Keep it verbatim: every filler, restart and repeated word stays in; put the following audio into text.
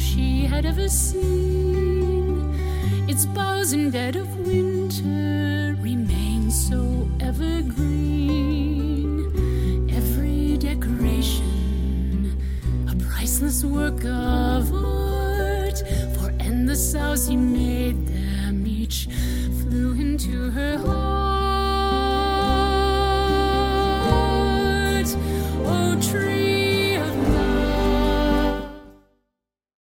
she had ever seen. Its boughs in dead of winter remain so evergreen. Every decoration, a priceless work of art. For in the south he made them each